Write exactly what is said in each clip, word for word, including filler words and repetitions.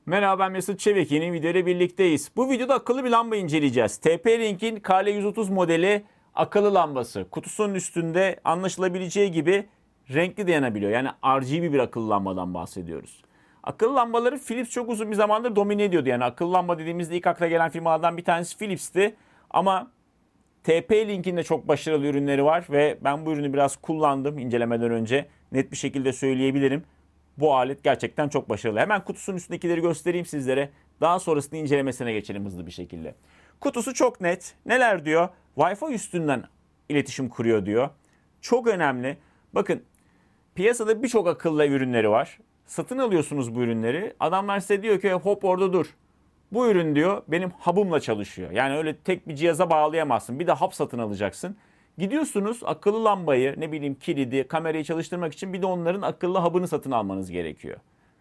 Merhaba, ben Mesut Çevik. Yeni videoyla birlikteyiz. Bu videoda akıllı bir lamba inceleyeceğiz. T P-Link'in K L yüz otuz modeli akıllı lambası. Kutusunun üstünde anlaşılabileceği gibi renkli de yanabiliyor. Yani R G B bir akıllı lambadan bahsediyoruz. Akıllı lambaları Philips çok uzun bir zamandır domine ediyordu. Yani akıllı lamba dediğimizde ilk akla gelen firmalardan bir tanesi Philips'ti. Ama T P-Link'in de çok başarılı ürünleri var ve ben bu ürünü biraz kullandım incelemeden önce. Net bir şekilde söyleyebilirim. Bu alet gerçekten çok başarılı. Hemen kutusunun üstündekileri göstereyim sizlere. Daha sonrasında incelemesine geçelim hızlı bir şekilde. Kutusu çok net. Neler diyor? Wi-Fi üstünden iletişim kuruyor diyor. Çok önemli. Bakın, piyasada birçok akıllı ev ürünleri var. Satın alıyorsunuz bu ürünleri. Adamlar size diyor ki hop orada dur. Bu ürün diyor benim hub'ımla çalışıyor. Yani öyle tek bir cihaza bağlayamazsın. Bir de hub satın alacaksın. Gidiyorsunuz akıllı lambayı, ne bileyim kilidi, kamerayı çalıştırmak için bir de onların akıllı hub'ını satın almanız gerekiyor.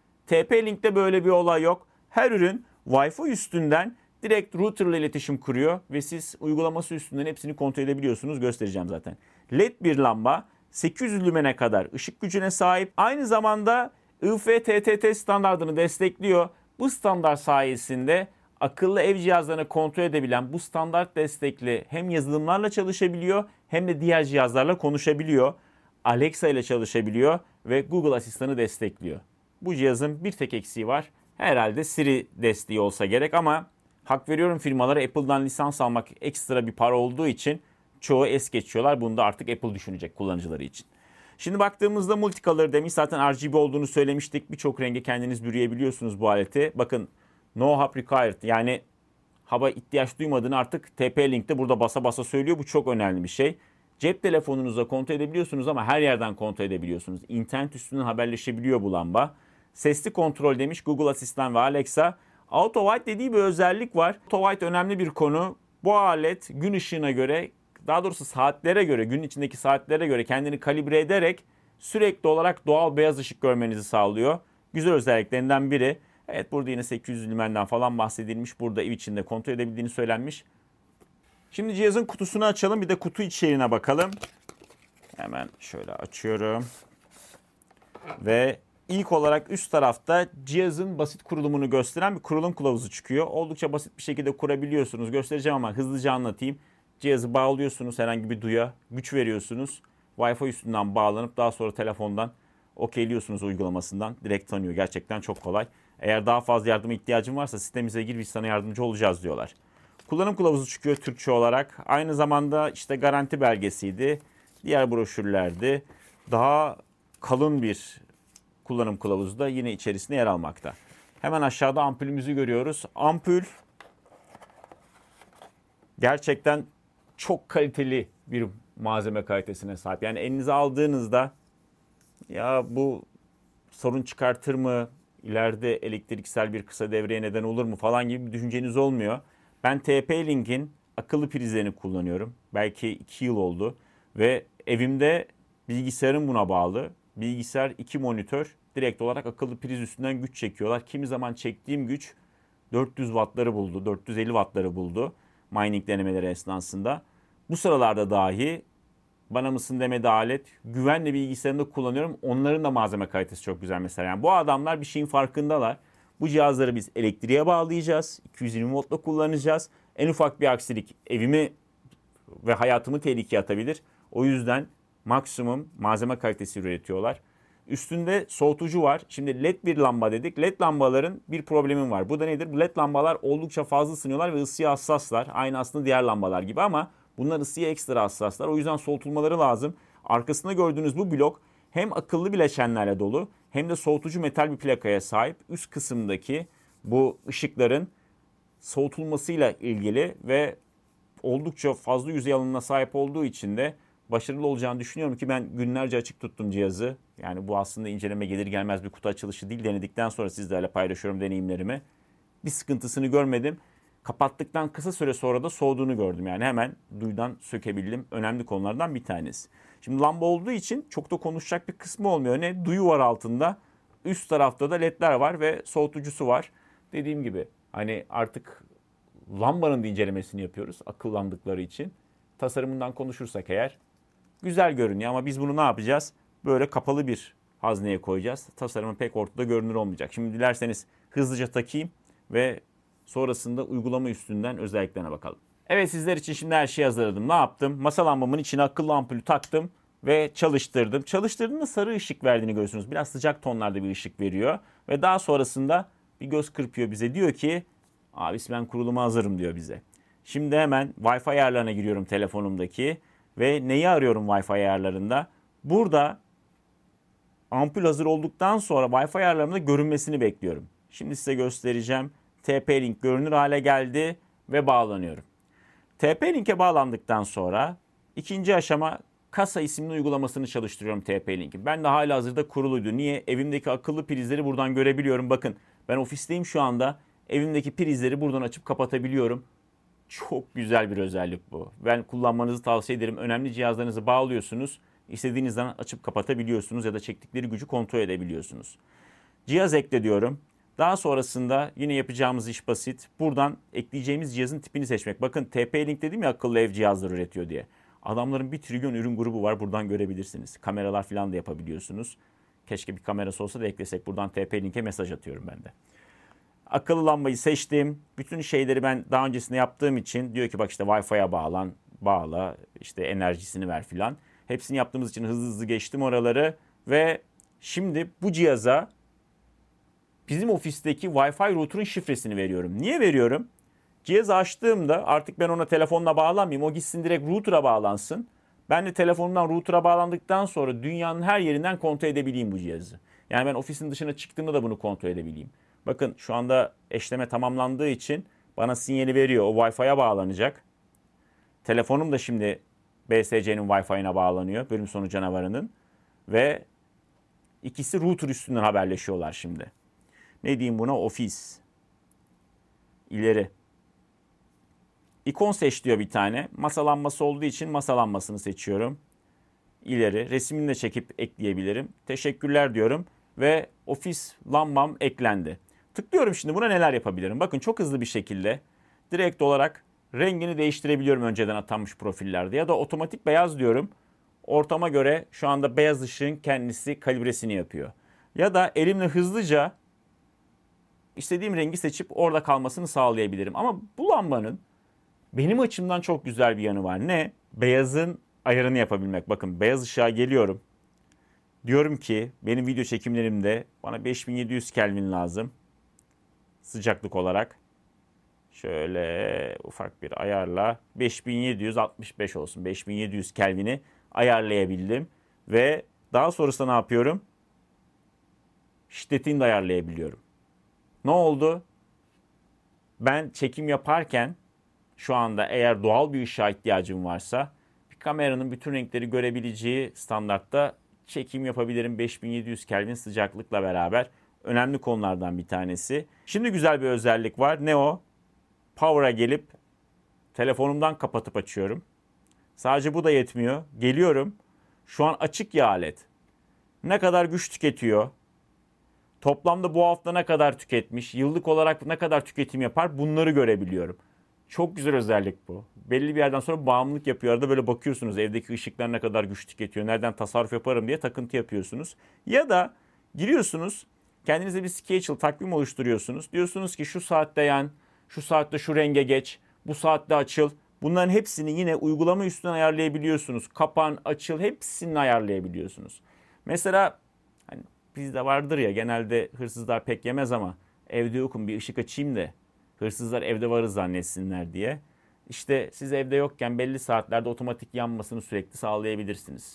T P-Link'te böyle bir olay yok. Her ürün Wi-Fi üstünden direkt router ile iletişim kuruyor ve siz uygulaması üstünden hepsini kontrol edebiliyorsunuz. Göstereceğim zaten. L E D bir lamba, sekiz yüz lümene kadar ışık gücüne sahip. Aynı zamanda I F T T T standartını destekliyor. Bu standart sayesinde akıllı ev cihazlarını kontrol edebilen bu standart destekli hem yazılımlarla çalışabiliyor hem de diğer cihazlarla konuşabiliyor. Alexa ile çalışabiliyor ve Google asistanı destekliyor. Bu cihazın bir tek eksiği var. Herhalde Siri desteği olsa gerek ama hak veriyorum firmalara, Apple'dan lisans almak ekstra bir para olduğu için çoğu es geçiyorlar. Bunu da artık Apple düşünecek kullanıcıları için. Şimdi baktığımızda multicolor demiş. Zaten R G B olduğunu söylemiştik. Birçok renge kendiniz bürüyebiliyorsunuz bu aleti. Bakın, no hub required, yani hub'a ihtiyaç duymadığını artık T P-Link'te burada basa basa söylüyor. Bu çok önemli bir şey. Cep telefonunuzla kontrol edebiliyorsunuz ama her yerden kontrol edebiliyorsunuz. İnternet üstünden haberleşebiliyor bu lamba. Sesli kontrol demiş, Google Asistan ve Alexa. Auto White dediği bir özellik var. Auto White önemli bir konu. Bu alet gün ışığına göre, daha doğrusu saatlere göre, gün içindeki saatlere göre kendini kalibre ederek sürekli olarak doğal beyaz ışık görmenizi sağlıyor. Güzel özelliklerinden biri. Evet, burada yine sekiz yüz lümenden falan bahsedilmiş. Burada ev içinde kontrol edebildiğini söylenmiş. Şimdi cihazın kutusunu açalım. Bir de kutu içeriğine bakalım. Hemen şöyle açıyorum. Ve ilk olarak üst tarafta cihazın basit kurulumunu gösteren bir kurulum kılavuzu çıkıyor. Oldukça basit bir şekilde kurabiliyorsunuz. Göstereceğim ama hızlıca anlatayım. Cihazı bağlıyorsunuz, herhangi bir duya güç veriyorsunuz. Wi-Fi üstünden bağlanıp daha sonra telefondan okeyliyorsunuz uygulamasından. Direkt tanıyor. Gerçekten çok kolay. Eğer daha fazla yardıma ihtiyacın varsa sitemize gir, biz sana yardımcı olacağız diyorlar. Kullanım kılavuzu çıkıyor Türkçe olarak. Aynı zamanda işte garanti belgesiydi. Diğer broşürlerdi. Daha kalın bir kullanım kılavuzu da yine içerisinde yer almakta. Hemen aşağıda ampulümüzü görüyoruz. Ampul gerçekten çok kaliteli bir malzeme kalitesine sahip. Yani elinize aldığınızda ya bu sorun çıkartır mı, ileride elektriksel bir kısa devreye neden olur mu falan gibi bir düşünceniz olmuyor. Ben T P-Link'in akıllı prizlerini kullanıyorum. Belki iki yıl oldu ve evimde bilgisayarım buna bağlı. Bilgisayar, iki monitör direkt olarak akıllı priz üstünden güç çekiyorlar. Kimi zaman çektiğim güç dört yüz wattları buldu, dört yüz elli wattları buldu mining denemeleri esnasında. Bu sıralarda dahi bana mısın demedi alet. Güvenle bilgisayarımda kullanıyorum. Onların da malzeme kalitesi çok güzel mesela. Yani bu adamlar bir şeyin farkındalar. Bu cihazları biz elektriğe bağlayacağız. iki yüz yirmi voltla kullanacağız. En ufak bir aksilik evimi ve hayatımı tehlikeye atabilir. O yüzden maksimum malzeme kalitesi üretiyorlar. Üstünde soğutucu var. Şimdi L E D bir lamba dedik. L E D lambaların bir problemi var. Bu da nedir? Bu L E D lambalar oldukça fazla ısınıyorlar ve ısıya hassaslar. Aynı aslında diğer lambalar gibi ama bunlar ısıya ekstra hassaslar. O yüzden soğutulmaları lazım. Arkasında gördüğünüz bu blok hem akıllı bileşenlerle dolu hem de soğutucu metal bir plakaya sahip. Üst kısımdaki bu ışıkların soğutulmasıyla ilgili ve oldukça fazla yüzey alanına sahip olduğu için de başarılı olacağını düşünüyorum ki ben günlerce açık tuttum cihazı. Yani bu aslında inceleme gelir gelmez bir kutu açılışı değil. Denedikten sonra sizlerle paylaşıyorum deneyimlerimi. Bir sıkıntısını görmedim. Kapattıktan kısa süre sonra da soğuduğunu gördüm. Yani hemen duyudan sökebildim. Önemli konulardan bir tanesi. Şimdi lamba olduğu için çok da konuşacak bir kısmı olmuyor. Ne? Duyu var altında. Üst tarafta da ledler var ve soğutucusu var. Dediğim gibi hani artık lambanın da incelemesini yapıyoruz akıllandıkları için. Tasarımından konuşursak eğer güzel görünüyor ama biz bunu ne yapacağız? Böyle kapalı bir hazneye koyacağız. Tasarımı pek ortada görünür olmayacak. Şimdi dilerseniz hızlıca takayım ve sonrasında uygulama üstünden özelliklerine bakalım. Evet, sizler için şimdi her şeyi hazırladım. Ne yaptım? Masa lambamın içine akıllı ampulü taktım ve çalıştırdım. Çalıştırdığımda sarı ışık verdiğini görüyorsunuz. Biraz sıcak tonlarda bir ışık veriyor. Ve daha sonrasında bir göz kırpıyor bize. Diyor ki abisi ben kuruluma hazırım diyor bize. Şimdi hemen Wi-Fi ayarlarına giriyorum telefonumdaki. Ve neyi arıyorum Wi-Fi ayarlarında? Burada ampul hazır olduktan sonra Wi-Fi ayarlarımda görünmesini bekliyorum. Şimdi size göstereceğim. T P-Link görünür hale geldi ve bağlanıyorum. T P-Link'e bağlandıktan sonra ikinci aşama kasa isimli uygulamasını çalıştırıyorum T P-Link'in. Ben de hala hazırda kuruluydu. Niye? Evimdeki akıllı prizleri buradan görebiliyorum. Bakın ben ofisteyim şu anda. Evimdeki prizleri buradan açıp kapatabiliyorum. Çok güzel bir özellik bu. Ben kullanmanızı tavsiye ederim. Önemli cihazlarınızı bağlıyorsunuz. İstediğiniz zaman açıp kapatabiliyorsunuz ya da çektikleri gücü kontrol edebiliyorsunuz. Cihaz ekle diyorum. Daha sonrasında yine yapacağımız iş basit. Buradan ekleyeceğimiz cihazın tipini seçmek. Bakın T P-Link dedim ya akıllı ev cihazları üretiyor diye. Adamların bir trilyon ürün grubu var. Buradan görebilirsiniz. Kameralar falan da yapabiliyorsunuz. Keşke bir kamerası olsa da eklesek. Buradan T P-Link'e mesaj atıyorum ben de. Akıllı lambayı seçtim. Bütün şeyleri ben daha öncesinde yaptığım için diyor ki bak işte Wi-Fi'ye bağlan, bağla, işte enerjisini ver filan. Hepsini yaptığımız için hızlı hızlı geçtim oraları ve şimdi bu cihaza bizim ofisteki Wi-Fi router'ın şifresini veriyorum. Niye veriyorum? Cihazı açtığımda artık ben ona telefonla bağlanmayayım. O gitsin direkt router'a bağlansın. Ben de telefonumdan router'a bağlandıktan sonra dünyanın her yerinden kontrol edebileyim bu cihazı. Yani ben ofisin dışına çıktığımda da bunu kontrol edebileyim. Bakın şu anda eşleme tamamlandığı için bana sinyali veriyor. O Wi-Fi'ye bağlanacak. Telefonum da şimdi B S C'nin Wi-Fi'ine bağlanıyor. Bölüm sonu canavarının. Ve ikisi router üstünden haberleşiyorlar şimdi. Ne diyeyim buna? Ofis. İleri. İkon seç diyor bir tane. Masa lambası olduğu için masa lambasını seçiyorum. İleri. Resmini de çekip ekleyebilirim. Teşekkürler diyorum. Ve ofis lambam eklendi. Tıklıyorum şimdi buna neler yapabilirim. Bakın çok hızlı bir şekilde direkt olarak rengini değiştirebiliyorum önceden atanmış profillerde. Ya da otomatik beyaz diyorum. Ortama göre şu anda beyaz ışığın kendisi kalibresini yapıyor. Ya da elimle hızlıca istediğim rengi seçip orada kalmasını sağlayabilirim. Ama bu lambanın benim açımdan çok güzel bir yanı var. Ne? Beyazın ayarını yapabilmek. Bakın beyaz ışığa geliyorum. Diyorum ki benim video çekimlerimde bana beş bin yedi yüz Kelvin lazım. Sıcaklık olarak. Şöyle ufak bir ayarla beş bin yedi yüz altmış beş olsun. beş bin yedi yüz Kelvin'i ayarlayabildim. Ve daha sonrasında ne yapıyorum? Şiddetini de ayarlayabiliyorum. Ne oldu? Ben çekim yaparken şu anda eğer doğal bir ışığa ihtiyacım varsa bir kameranın bütün renkleri görebileceği standartta çekim yapabilirim beş bin yedi yüz Kelvin sıcaklıkla beraber. Önemli konulardan bir tanesi. Şimdi güzel bir özellik var. Ne o? Power'a gelip telefonumdan kapatıp açıyorum. Sadece bu da yetmiyor. Geliyorum. Şu an açık ya alet. Ne kadar güç tüketiyor? Toplamda bu hafta ne kadar tüketmiş? Yıllık olarak ne kadar tüketim yapar? Bunları görebiliyorum. Çok güzel özellik bu. Belli bir yerden sonra bağımlılık yapıyor. Arada böyle bakıyorsunuz evdeki ışıklar ne kadar güç tüketiyor. Nereden tasarruf yaparım diye takıntı yapıyorsunuz. Ya da giriyorsunuz. Kendinize bir schedule, takvim oluşturuyorsunuz. Diyorsunuz ki şu saatte yan, şu saatte şu renge geç, bu saatte açıl. Bunların hepsini yine uygulama üstünden ayarlayabiliyorsunuz. Kapan, açıl hepsini ayarlayabiliyorsunuz. Mesela hani bizde vardır ya genelde hırsızlar pek yemez ama evde yokum bir ışık açayım da hırsızlar evde varız zannetsinler diye. İşte siz evde yokken belli saatlerde otomatik yanmasını sürekli sağlayabilirsiniz.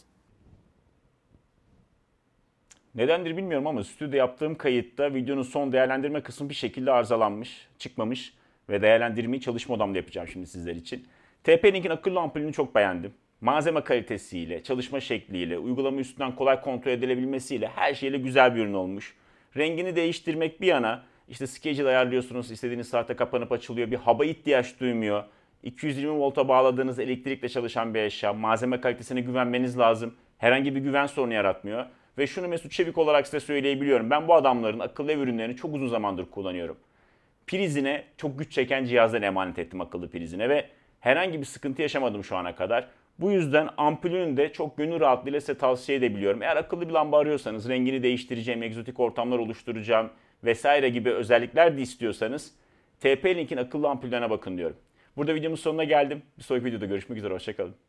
Nedendir bilmiyorum ama stüdyoda yaptığım kayıtta videonun son değerlendirme kısmı bir şekilde arızalanmış, çıkmamış ve değerlendirmeyi çalışma odamda yapacağım şimdi sizler için. T P-Link'in akıllı ampulünü çok beğendim. Malzeme kalitesiyle, çalışma şekliyle, uygulama üstünden kolay kontrol edilebilmesiyle her şeyle güzel bir ürün olmuş. Rengini değiştirmek bir yana, işte schedule ayarlıyorsunuz, istediğiniz saatte kapanıp açılıyor, bir haba ihtiyaç duymuyor. iki yüz yirmi volta bağladığınız elektrikle çalışan bir eşya, malzeme kalitesine güvenmeniz lazım. Herhangi bir güven sorunu yaratmıyor. Ve şunu Mesut Çevik olarak size söyleyebiliyorum. Ben bu adamların akıllı ev ürünlerini çok uzun zamandır kullanıyorum. Prizine çok güç çeken cihazdan emanet ettim akıllı prizine ve herhangi bir sıkıntı yaşamadım şu ana kadar. Bu yüzden ampulünü de çok gönül rahatlığıyla size tavsiye edebiliyorum. Eğer akıllı bir lamba arıyorsanız rengini değiştireceğim, egzotik ortamlar oluşturacağım, vesaire gibi özellikler de istiyorsanız T P-Link'in akıllı ampullerine bakın diyorum. Burada videomun sonuna geldim. Bir sonraki videoda görüşmek üzere. Hoşçakalın.